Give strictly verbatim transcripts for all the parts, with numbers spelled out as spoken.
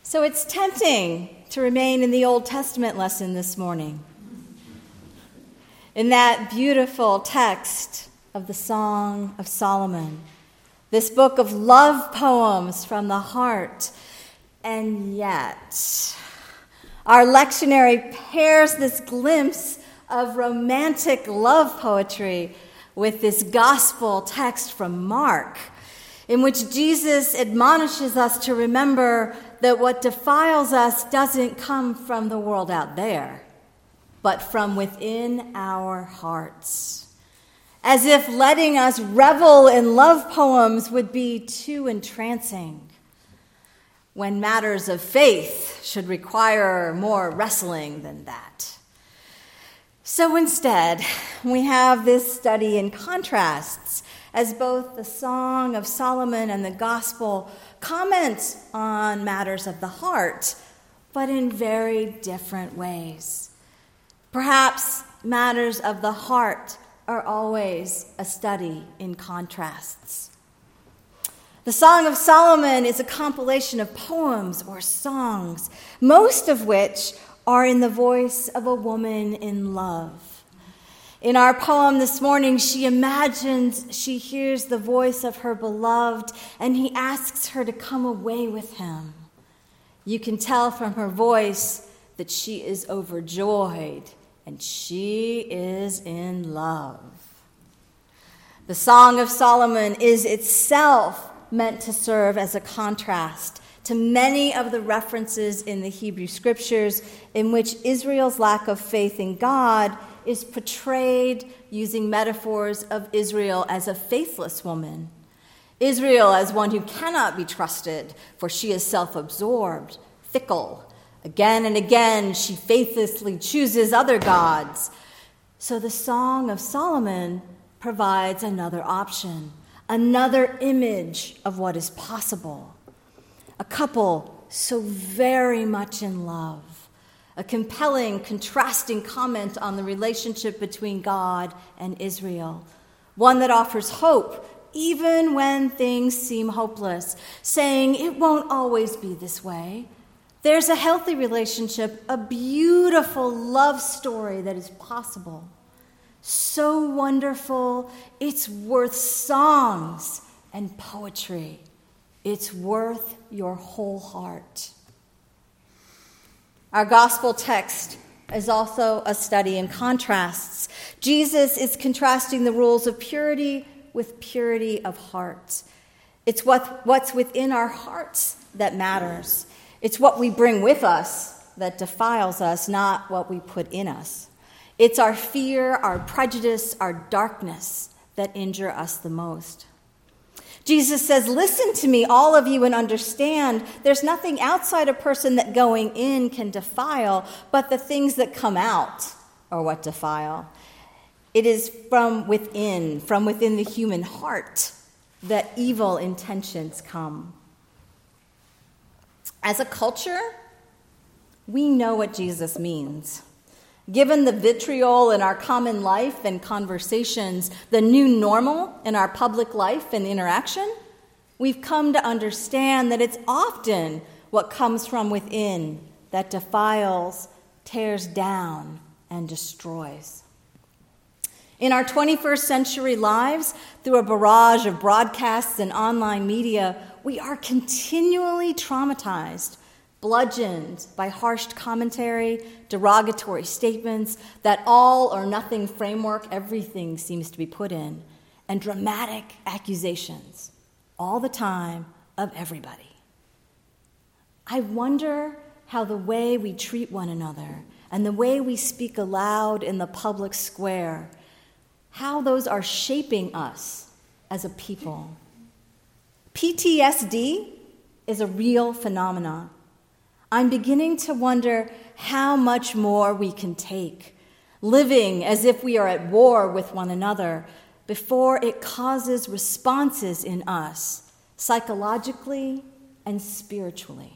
So it's tempting to remain in the Old Testament lesson this morning, in that beautiful text of the Song of Solomon, this book of love poems from the heart. And yet, our lectionary pairs this glimpse of romantic love poetry with this gospel text from Mark, in which Jesus admonishes us to remember that what defiles us doesn't come from the world out there, but from within our hearts. As if letting us revel in love poems would be too entrancing, when matters of faith should require more wrestling than that. So instead, we have this study in contrasts, as both the Song of Solomon and the Gospel comment on matters of the heart, but in very different ways. Perhaps matters of the heart are always a study in contrasts. The Song of Solomon is a compilation of poems or songs, most of which are in the voice of a woman in love. In our poem this morning, she imagines she hears the voice of her beloved, and he asks her to come away with him. You can tell from her voice that she is overjoyed, and she is in love. The Song of Solomon is itself meant to serve as a contrast to many of the references in the Hebrew Scriptures in which Israel's lack of faith in God is portrayed using metaphors of Israel as a faithless woman, Israel as one who cannot be trusted, for she is self-absorbed, fickle. Again and again, she faithlessly chooses other gods. So the Song of Solomon provides another option, another image of what is possible. A couple so very much in love. A compelling, contrasting comment on the relationship between God and Israel. One that offers hope, even when things seem hopeless, saying it won't always be this way. There's a healthy relationship, a beautiful love story that is possible. So wonderful, it's worth songs and poetry. It's worth your whole heart. Our gospel text is also a study in contrasts. Jesus is contrasting the rules of purity with purity of heart. It's what, what's within our hearts that matters. It's what we bring with us that defiles us, not what we put in us. It's our fear, our prejudice, our darkness that injure us the most. Jesus says, listen to me, all of you, and understand there's nothing outside a person that going in can defile, but the things that come out are what defile. It is from within, from within the human heart, that evil intentions come. As a culture, we know what Jesus means. Given the vitriol in our common life and conversations, the new normal in our public life and interaction, we've come to understand that it's often what comes from within that defiles, tears down, and destroys. In our twenty-first century lives, through a barrage of broadcasts and online media, we are continually traumatized, bludgeoned by harsh commentary, derogatory statements, that all or nothing framework everything seems to be put in, and dramatic accusations all the time of everybody. I wonder how the way we treat one another and the way we speak aloud in the public square, how those are shaping us as a people. P T S D is a real phenomenon. I'm beginning to wonder how much more we can take, living as if we are at war with one another, before it causes responses in us, psychologically and spiritually.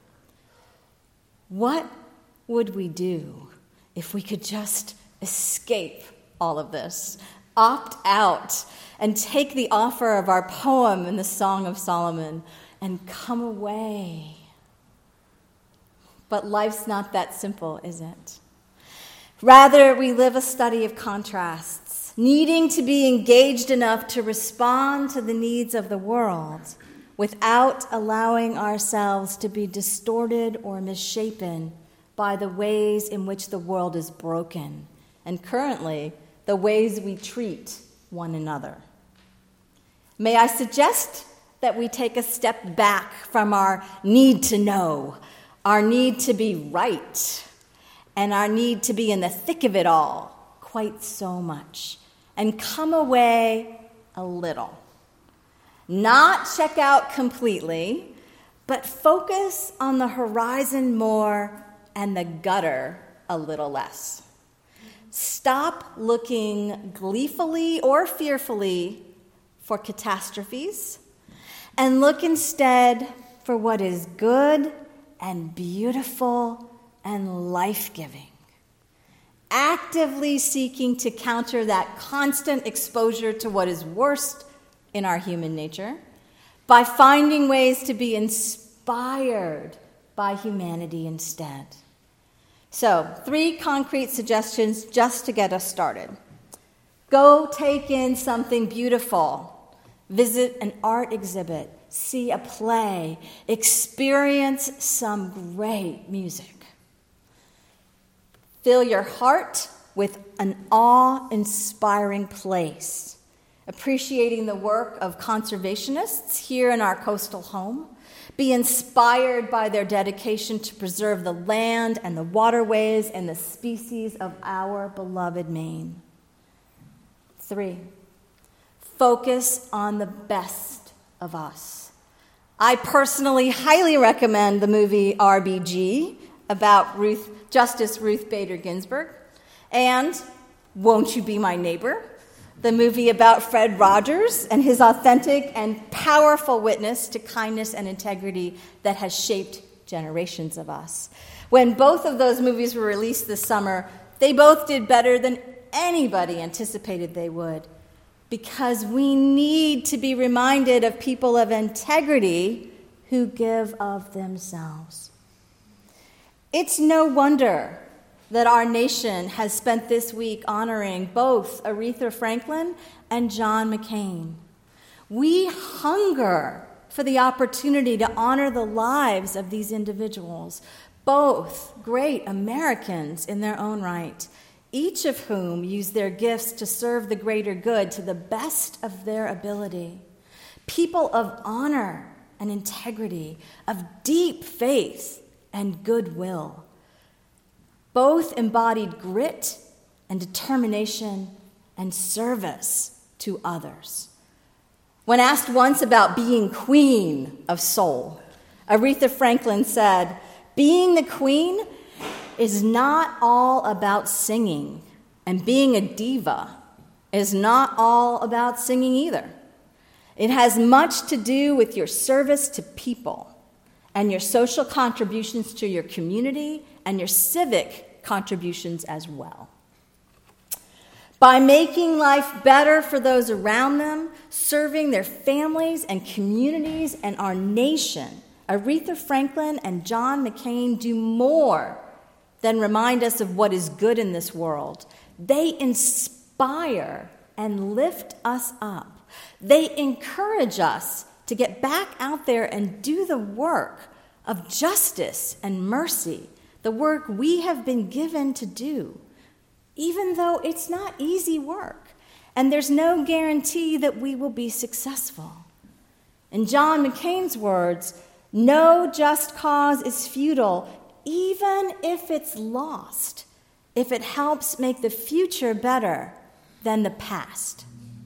What would we do if we could just escape all of this, opt out, and take the offer of our poem in the Song of Solomon and come away? But life's not that simple, is it? Rather, we live a study of contrasts, needing to be engaged enough to respond to the needs of the world without allowing ourselves to be distorted or misshapen by the ways in which the world is broken, and currently, the ways we treat one another. May I suggest that we take a step back from our need to know, our need to be right, and our need to be in the thick of it all quite so much, and come away a little. Not check out completely, but focus on the horizon more and the gutter a little less. Stop looking gleefully or fearfully for catastrophes and look instead for what is good and beautiful and life-giving. Actively seeking to counter that constant exposure to what is worst in our human nature by finding ways to be inspired by humanity instead. So, three concrete suggestions just to get us started. Go take in something beautiful. Visit an art exhibit. See a play. Experience some great music. Fill your heart with an awe-inspiring place, appreciating the work of conservationists here in our coastal home. Be inspired by their dedication to preserve the land and the waterways and the species of our beloved Maine. Three, focus on the best of us. I personally highly recommend the movie R B G about Ruth, Justice Ruth Bader Ginsburg, and Won't You Be My Neighbor, the movie about Fred Rogers and his authentic and powerful witness to kindness and integrity that has shaped generations of us. When both of those movies were released this summer, they both did better than anybody anticipated they would, because we need to be reminded of people of integrity who give of themselves. It's no wonder that our nation has spent this week honoring both Aretha Franklin and John McCain. We hunger for the opportunity to honor the lives of these individuals, both great Americans in their own right, each of whom used their gifts to serve the greater good to the best of their ability. People of honor and integrity, of deep faith and goodwill. Both embodied grit and determination and service to others. When asked once about being queen of soul, Aretha Franklin said, "Being the queen is not all about singing, and being a diva is not all about singing either. It has much to do with your service to people and your social contributions to your community and your civic contributions as well. By making life better for those around them, serving their families and communities and our nation, Aretha Franklin and John McCain do more than remind us of what is good in this world. They inspire and lift us up. They encourage us to get back out there and do the work of justice and mercy, the work we have been given to do, even though it's not easy work, and there's no guarantee that we will be successful. In John McCain's words, no just cause is futile, even if it's lost, if it helps make the future better than the past.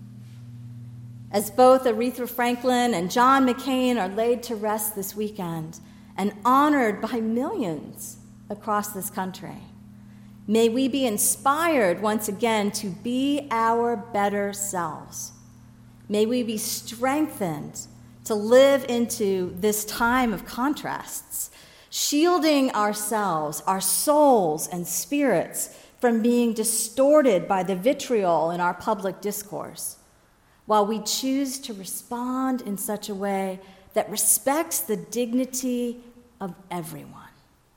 As both Aretha Franklin and John McCain are laid to rest this weekend and honored by millions across this country, may we be inspired once again to be our better selves. May we be strengthened to live into this time of contrasts, shielding ourselves, our souls and spirits from being distorted by the vitriol in our public discourse, while we choose to respond in such a way that respects the dignity of everyone.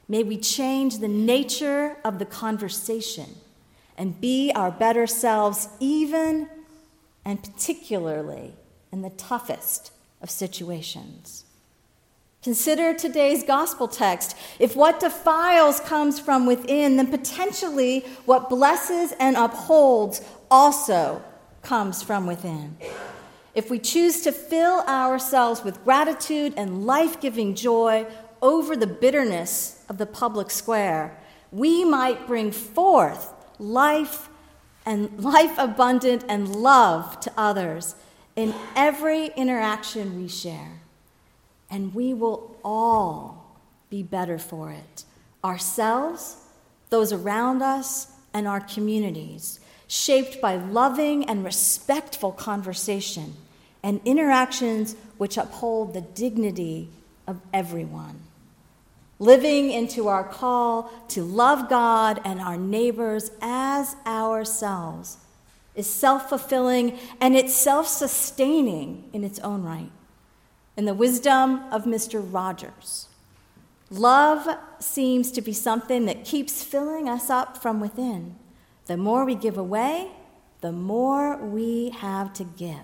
May we change the nature of the conversation and be our better selves, even and particularly in the toughest of situations. Consider today's gospel text. If what defiles comes from within, then potentially what blesses and upholds also comes from within. If we choose to fill ourselves with gratitude and life-giving joy over the bitterness of the public square, we might bring forth life and life abundant and love to others in every interaction we share. And we will all be better for it. Ourselves, those around us, and our communities, shaped by loving and respectful conversation and interactions which uphold the dignity of everyone. Living into our call to love God and our neighbors as ourselves is self-fulfilling and it's self-sustaining in its own right. In the wisdom of Mister Rogers, love seems to be something that keeps filling us up from within. The more we give away, the more we have to give.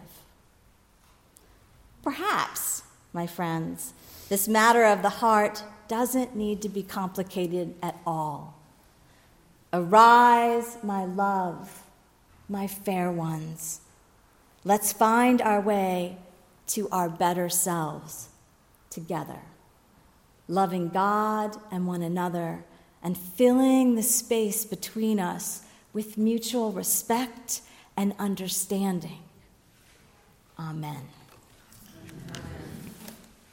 Perhaps, my friends, this matter of the heart doesn't need to be complicated at all. Arise, my love, my fair ones. Let's find our way to our better selves together, loving God and one another and filling the space between us with mutual respect and understanding. Amen.